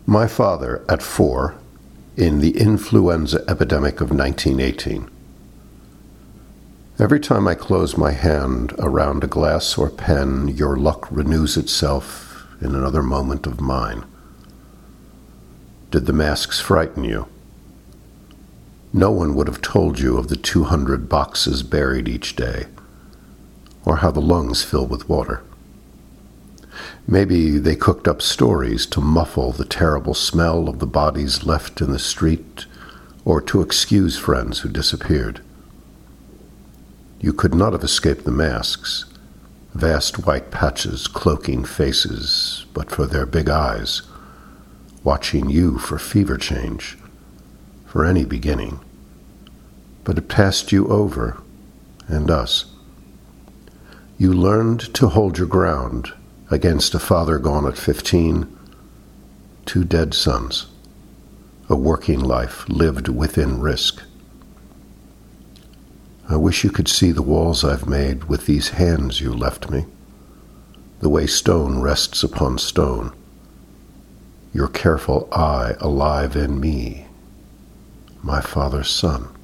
My father, at 4, in the influenza epidemic of 1918. Every time I close my hand around a glass or pen, your luck renews itself in another moment of mine. Did the masks frighten you? No one would have told you of the 200 boxes buried each day, or how the lungs fill with water. Maybe they cooked up stories to muffle the terrible smell of the bodies left in the street, or to excuse friends who disappeared. You could not have escaped the masks, vast white patches cloaking faces, but for their big eyes, watching you for fever change, for any beginning. But it passed you over, and us. You learned to hold your ground against a father gone at 15, 2 dead sons, a working life lived within risk. I wish you could see the walls I've made with these hands you left me, the way stone rests upon stone, your careful eye alive in me, my father's son.